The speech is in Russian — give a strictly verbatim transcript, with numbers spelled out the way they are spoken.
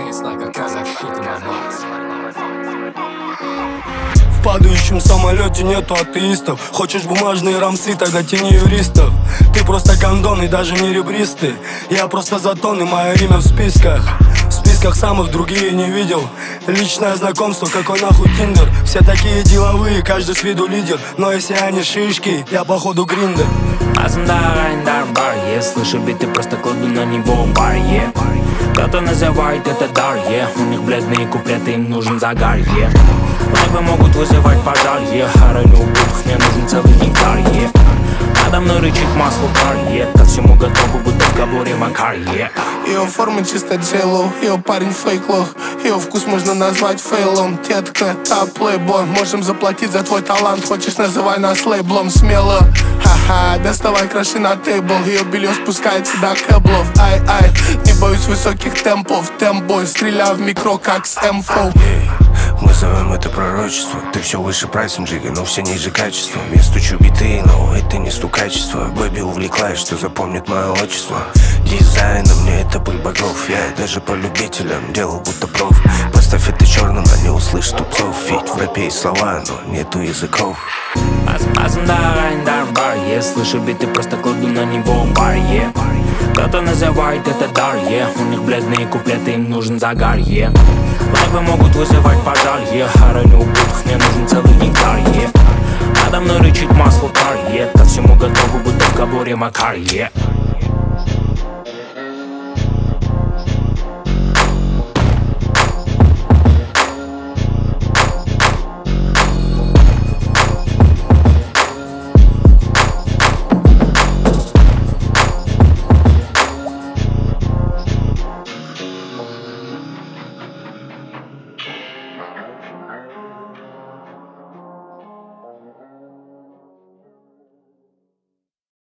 В падающем самолете нету атеистов. Хочешь бумажные рамсы, тогда тяни юристов. Ты просто гондон и даже не ребристый. Я просто затон и мое имя в списках. В списках самых другие не видел. Личное знакомство, какой нахуй Тиндер. Все такие деловые, каждый с виду лидер. Но если они шишки, я походу гриндер. Слышу биты, просто кладу на него бар, yeah. Кто-то называет это дар, yeah. У них бледные куплеты, им нужен загар, yeah. Лайвы могут вызывать пожар, yeah. Раню убытых, мне нужен целый гектар, yeah. Надо мной рычит масло кар, yeah. Ко всему готовы, будто в габоре Макар, yeah. Ее форма чисто джейлоу, ее парень фейк-лох. Ее вкус можно назвать фейлом. Детка, а плейбой, можем заплатить за твой талант. Хочешь, называй нас лейблом смело. Ха-ха, доставай краши на тейбл. Ее белье спускается до кэблов. Ай-ай, не боюсь высоких темпов. Тембой, стреляю в микро, как с эм фор. Мы зовем это пророчество. Ты все выше прайсом, джига, но все ниже качеством. Я стучу биты, но это не стукачество. Бэби увлеклась, что запомнит мое отчество. Дизайном мне это пыль богов. Я даже по любителям делал будто проф. Поставь это черным, они услышат тупцов. Ведь в рэпе есть слова, но нету языков. Я слышу биты, просто кладу на него бар, yeah. Кто-то называет это дар, yeah. У них бледные куплеты, им нужен загар, yeah. Лайвы могут вызывать пожар, yeah. Раню убытых, мне нужен целый гектар, yeah. Надо мной рычит масло кар, yeah. Ко всему готовы, будто в габоре Макар, yeah.